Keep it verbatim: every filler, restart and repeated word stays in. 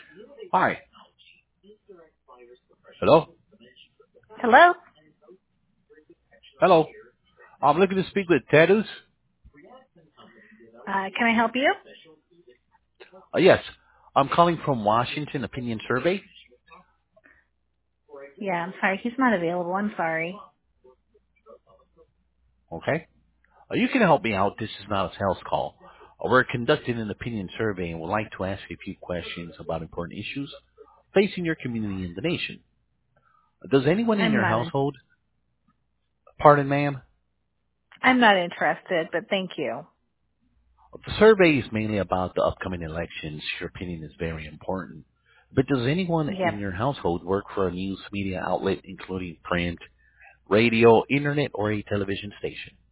Hi. Hello? Hello? Hello. I'm looking to speak with Tadus. Uh, can I help you? Uh, yes. I'm calling from Washington Opinion Survey. Yeah, I'm sorry. He's not available. I'm sorry. Okay. Uh, you can help me out. This is not a sales call. Uh, we're conducting an opinion survey and would like to ask a few questions about important issues facing your community and the nation. Uh, Does anyone in I'm your not in, household, pardon ma'am, I'm not interested, but thank you. uh, the survey is mainly about the upcoming elections. Your opinion is very important. But does anyone Yep. in your household work for a news media outlet, including print, radio, internet, or a television station?